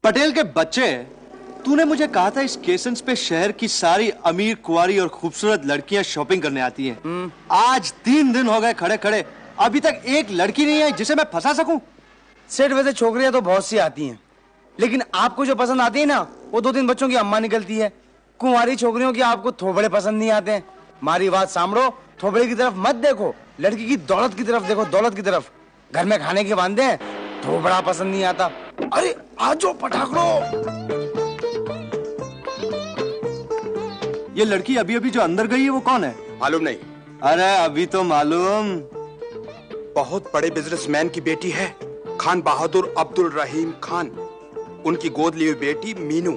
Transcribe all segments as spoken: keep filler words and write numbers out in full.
पटेल के बच्चे, तूने मुझे कहा था इस स्टेशन पे शहर की सारी अमीर कुंवारी और खूबसूरत लड़कियां शॉपिंग करने आती हैं। आज तीन दिन हो गए खड़े खड़े, अभी तक एक लड़की नहीं आई जिसे मैं फंसा सकूं। सेठ, वैसे छोकरियां तो बहुत सी आती हैं, लेकिन आपको जो पसंद आती है ना, वो दो तीन बच्चों की अम्मा निकलती है। कुंवारी छोकरियों की आपको थोबड़े पसंद नहीं आते हैं। हमारी बात सामड़ो, थोबड़े की तरफ मत देखो, लड़की की दौलत की तरफ देखो, दौलत की तरफ। घर में खाने के वांदे हैं, थोबड़ा पसंद नहीं आता। अरे आजो पटाखड़ो। ये लड़की अभी अभी जो अंदर गई है वो कौन है? मालूम नहीं। अरे अभी तो मालूम। बहुत बड़े बिजनेसमैन की बेटी है, खान बहादुर अब्दुल रहीम खान। उनकी गोद ली हुई बेटी मीनू।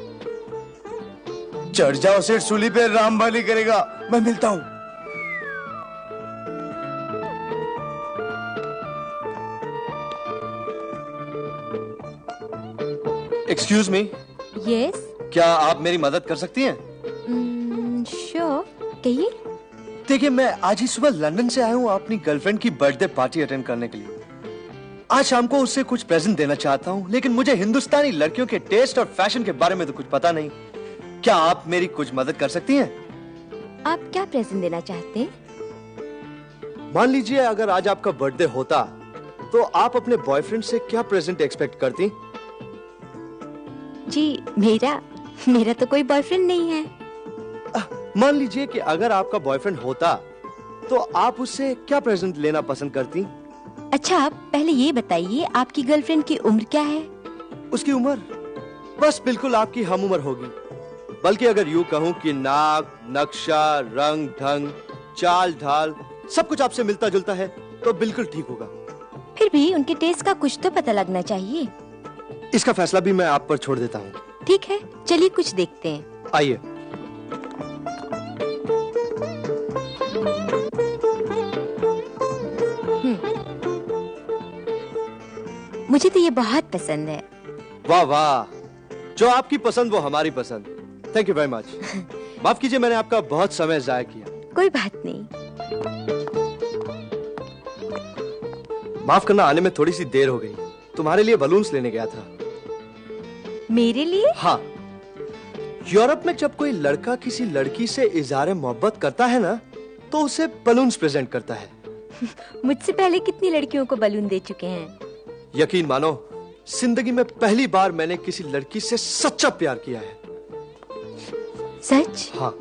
चढ़ जाओ सेठ सूली पे, राम भली करेगा। मैं मिलता हूं। Excuse me. यस। क्या आप मेरी मदद कर सकती हैं? श्योर, कहिए। देखिए, मैं आज ही सुबह लंदन से आया हूँ अपनी गर्लफ्रेंड की बर्थडे पार्टी अटेंड करने के लिए। आज शाम को उससे कुछ प्रेजेंट देना चाहता हूँ, लेकिन मुझे हिंदुस्तानी लड़कियों के टेस्ट और फैशन के बारे में तो कुछ पता नहीं। क्या आप मेरी कुछ मदद कर सकती हैं? आप क्या प्रेजेंट देना चाहते हैं? मान लीजिए अगर आज आपका बर्थडे होता तो आप अपने बॉयफ्रेंड से क्या प्रेजेंट एक्सपेक्ट करती? जी मेरा मेरा तो कोई बॉयफ्रेंड नहीं है। मान लीजिए कि अगर आपका बॉयफ्रेंड होता तो आप उससे क्या प्रेजेंट लेना पसंद करती? अच्छा, पहले ये बताइए आपकी गर्लफ्रेंड की उम्र क्या है? उसकी उम्र बस बिल्कुल आपकी हम उम्र होगी, बल्कि अगर यूं कहूं कि नाक, नक्शा, रंग ढंग, चाल ढाल सब कुछ आपसे मिलता जुलता है तो बिल्कुल ठीक होगा। फिर भी उनके टेस्ट का कुछ तो पता लगना चाहिए। इसका फैसला भी मैं आप पर छोड़ देता हूँ। ठीक है, चलिए कुछ देखते हैं। आइए। मुझे तो ये बहुत पसंद है। वाह वाह, जो आपकी पसंद वो हमारी पसंद। Thank you very much. माफ कीजिए, मैंने आपका बहुत समय जाया किया। कोई बात नहीं। माफ करना, आने में थोड़ी सी देर हो गई। तुम्हारे लिए बलून्स लेने गया था। मेरे लिए? हाँ। यूरोप में जब कोई लड़का किसी लड़की से इज़हार मोहब्बत करता है ना, तो उसे बलून्स प्रेजेंट करता है। मुझसे पहले कितनी लड़कियों को बलून दे चुके हैं। यकीन मानो, जिंदगी में पहली बार मैंने किसी लड़की से सच्चा प्यार किया है। सच? हाँ।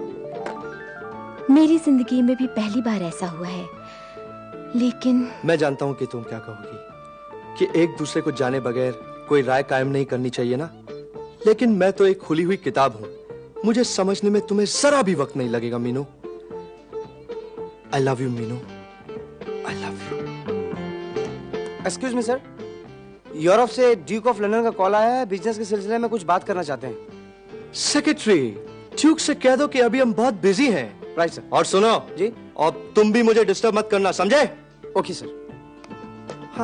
मेरी जिंदगी में भी पहली बार ऐसा हुआ है, लेकिन मैं जानता हूँ कि तुम क्या कहोगी, कि एक दूसरे को जाने बगैर कोई राय कायम नहीं करनी चाहिए ना। लेकिन मैं तो एक खुली हुई किताब हूँ, मुझे समझने में तुम्हें जरा भी वक्त नहीं लगेगा Meenu. I love you Meenu, I love you. Excuse me sir, Europe से ड्यूक ऑफ लंदन का कॉल आया है, बिजनेस के सिलसिले में कुछ बात करना चाहते हैं। सेक्रेटरी, ड्यूक से कह दो कि अभी हम बहुत बिजी हैं। Right sir. और सुनो जी, और तुम भी मुझे डिस्टर्ब मत करना, समझे? Okay sir. हाँ।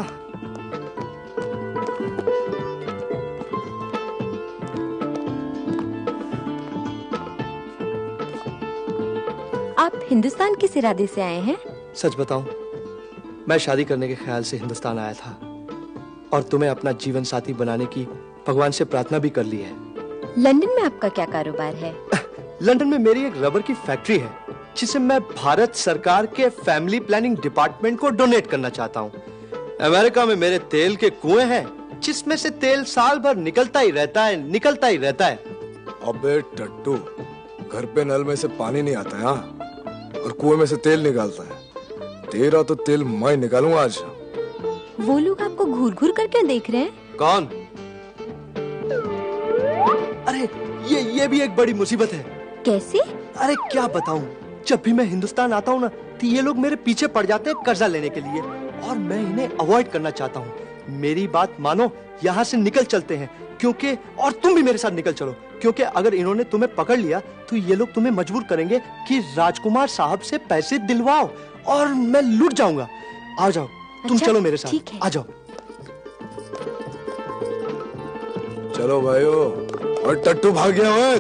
आप हिंदुस्तान किस इरादे से आए हैं? सच बताऊं, मैं शादी करने के ख्याल से हिंदुस्तान आया था और तुम्हें अपना जीवन साथी बनाने की भगवान से प्रार्थना भी कर ली है। लंदन में आपका क्या कारोबार है? लंदन में मेरी एक रबर की फैक्ट्री है, जिसे मैं भारत सरकार के फैमिली प्लानिंग डिपार्टमेंट को डोनेट करना चाहता हूँ। अमेरिका में मेरे तेल के कुएं हैं, जिसमें से तेल साल भर निकलता ही रहता है, निकलता ही रहता है। अबे टट्टू, घर पे नल में से पानी नहीं आता है और कुएं में से तेल निकालता है। तेरा तो तेल मैं निकालूंगा आज। वो लोग आपको घूर घूर कर क्यों देख रहे हैं? कौन? अरे ये ये भी एक बड़ी मुसीबत है। कैसे? अरे क्या बताऊं, जब भी मैं हिंदुस्तान आता हूँ ना, तो ये लोग मेरे पीछे पड़ जाते हैं कर्जा लेने के लिए, और मैं इन्हें अवॉइड करना चाहता हूँ। मेरी बात मानो, यहाँ से निकल चलते हैं, क्योंकि और तुम भी मेरे साथ निकल चलो, क्योंकि अगर इन्होंने तुम्हें पकड़ लिया तो ये लोग तुम्हें मजबूर करेंगे कि राजकुमार साहब से पैसे दिलवाओ, और मैं लूट जाऊंगा। आ जाओ, तुम अच्छा, चलो मेरे साथ। ठीक है। आ जाओ। चलो भाइयों, और टट्टू भाग गया है।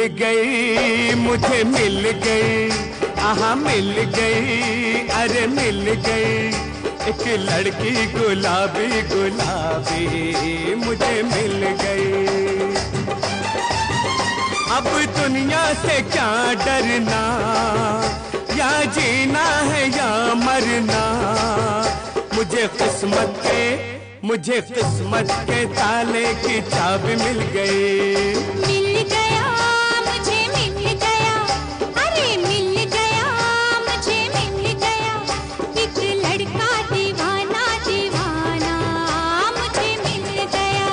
गई मुझे मिल गई, आहा मिल गई, अरे मिल गई एक लड़की गुलाबी गुलाबी मुझे मिल गई। अब दुनिया से क्या डरना, या जीना है या मरना, मुझे किस्मत के मुझे किस्मत के ताले की चाबी मिल गई। मिल गया मुझे मिल गया, अरे मिल गया मुझे मिल गया एक लड़का दीवाना दीवाना मुझे मिल गया।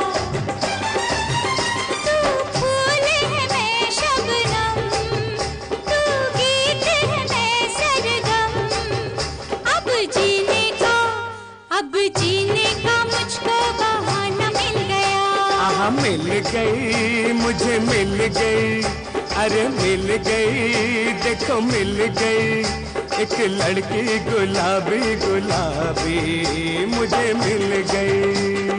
तू फूल है मैं शबनम, तू गीत है मैं सरगम, अब जीने का अब जीने का मुझको बहाना मिल गया। आहा मिल गई मुझे मिल गई, अरे मिल गई देखो मिल गई एक लड़की गुलाबी गुलाबी मुझे मिल गई।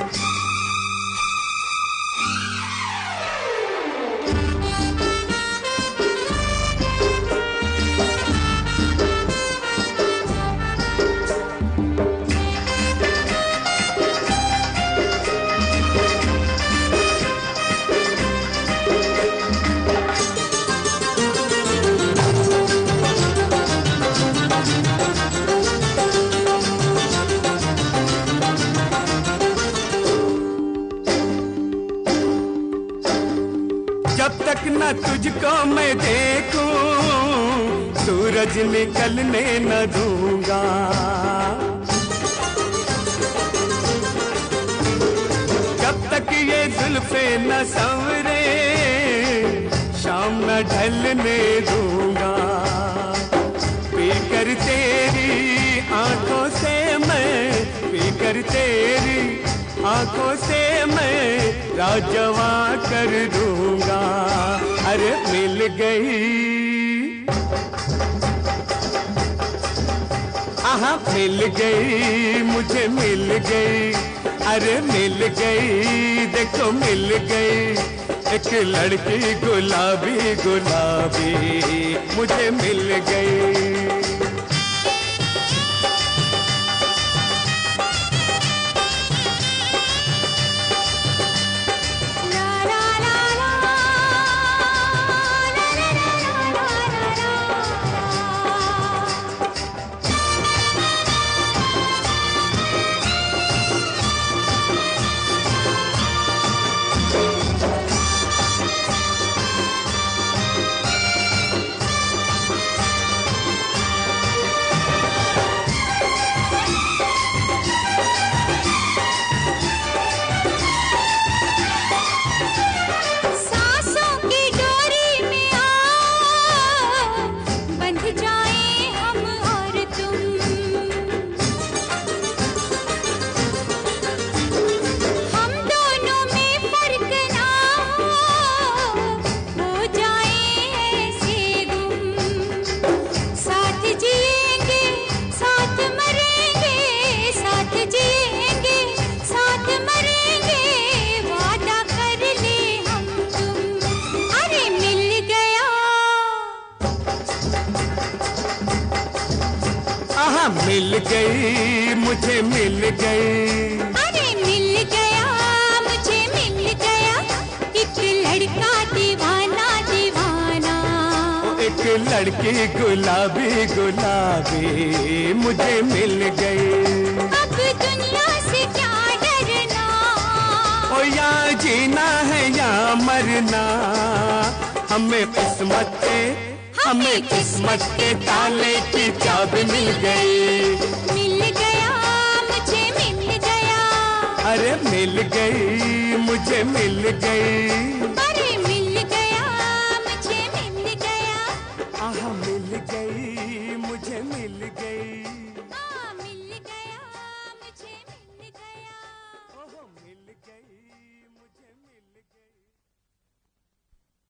जब तक न तुझको मैं देखूं सूरज निकलने न दूंगा, जब तक ये जुल्फे न संवरे शाम न ढलने दूंगा। पीकर तेरी आंखों से मैं पीकर तेरी आंखों से मैं राजवा कर दूंगा। अरे मिल गई आहा मिल गई मुझे मिल गई, अरे मिल गई देखो मिल गई एक लड़की गुलाबी गुलाबी मुझे मिल गई। मिल गई मुझे मिल गई, अरे मिल गया मुझे मिल गया एक लड़का दीवाना दीवाना, एक लड़की गुलाबी गुलाबी मुझे मिल गई। अब दुनिया से क्या डरना, ओ या जीना है या मरना, हमें किस्मत के हमें किस्मत के ताले की चाबी मिल गई। मिल गया मुझे मिल गया, अरे मिल गई मुझे मिल गई।